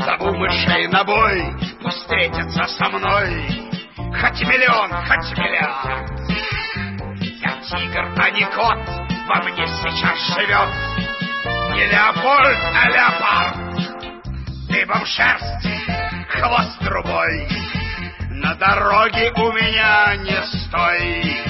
Позову мышей на бой, пусть встретятся со мной. Хоть миллион, хоть миллиард. Я тигр, а не кот, во мне сейчас живет. Не Леопольд, а леопард. Дыбом шерсть, хвост трубой. На дороге у меня не стой.